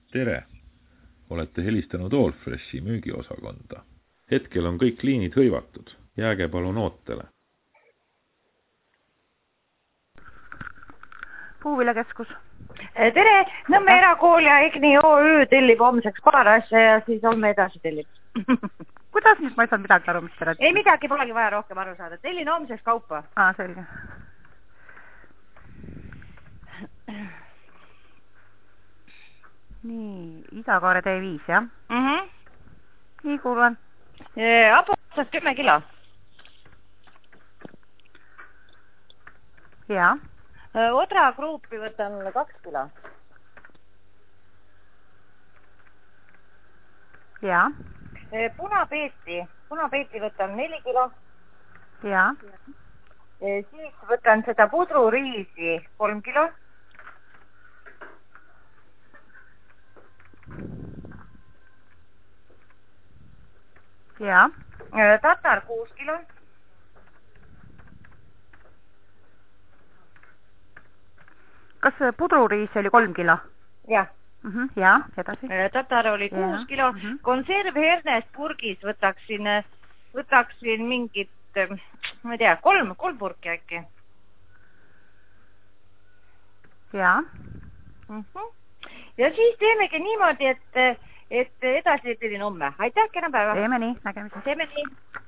Tere! Olete helistanud Allfreshi müügiosakonda. Hetkel on kõik liinid hõivatud. Jääge palun ootele. Puuviljakeskus. Tere! Nõmme erakool ja EGNI OÜ tellib homseks paar asja ja siis homme edasi tellib. Kuidas nüüd? Ma ei saanud midagi aru, mis te räägite? Ei midagi, polegi vaja rohkem aru saada. Tellin homseks kaupa. Selge. Nii, Isakaare T5, jah? Nii, kuulen. Apotsast 10 kilo. Jaa. Odra gruupi võtan 2 kilo. Jaa. Punapeeti võtan 4 kilo. Jaa. Siis võtan seda pudruriisi 3 kilo. Jaa. Tatar 6 kilo. Kas pudruriis oli 3 kilo? Jah. Jaa, edasi. Tatar oli 6 kilo. Konservhernest purgis võtaksin mingit, ma ei tea, 3 purki äkki. Jaa. Ja siis teemegi niimoodi, et edasi tellin homme. Aitäh, kena päeva. Teeme nii, nägemisest. Teeme nii.